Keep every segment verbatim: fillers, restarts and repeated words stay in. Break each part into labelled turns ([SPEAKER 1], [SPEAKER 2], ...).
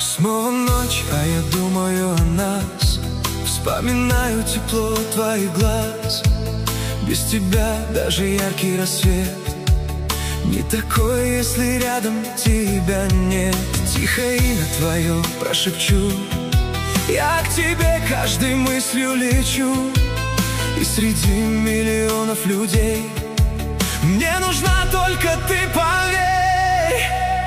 [SPEAKER 1] Снова ночь, а я думаю о нас. Вспоминаю тепло твоих глаз. Без тебя даже яркий рассвет не такой, если рядом тебя нет. Тихо имя твое прошепчу, я к тебе каждой мыслью лечу. И среди миллионов людей мне нужна только ты, поверь.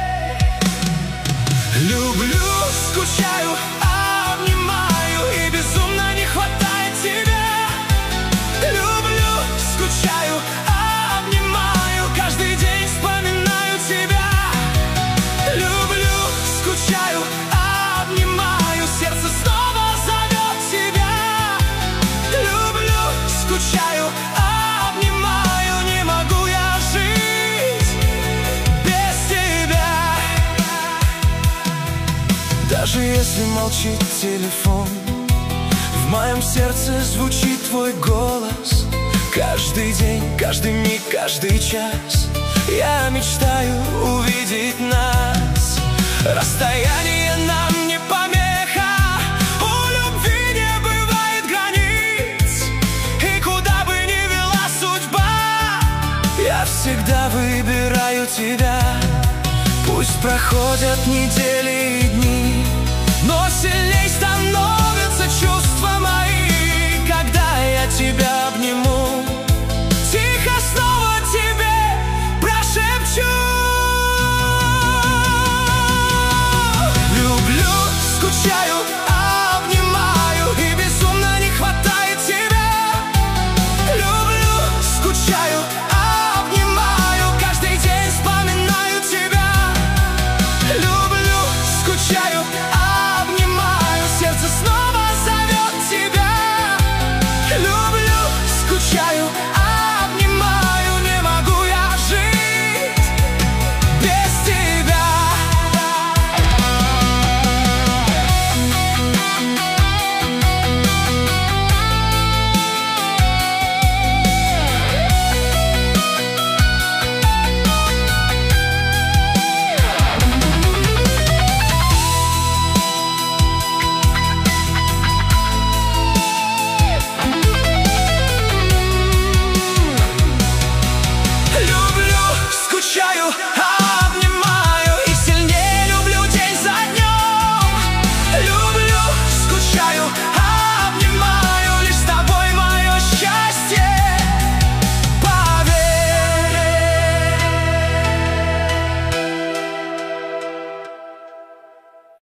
[SPEAKER 1] Люблю, скучаю, обнимаю, и безумно не хватает тебя. Люблю, скучаю, обнимаю, каждый день вспоминаю тебя. Люблю, скучаю, обнимаю, сердце снова зовет тебя. Люблю, скучаю, обнимаю, не могу я жить без тебя. Даже если молчит телефон, в моем сердце звучит твой голос. Каждый день, каждый миг, каждый час я мечтаю увидеть нас. Расстояние нам не помеха, у любви не бывает границ. И куда бы ни вела судьба, я всегда выбираю тебя. Пусть проходят недели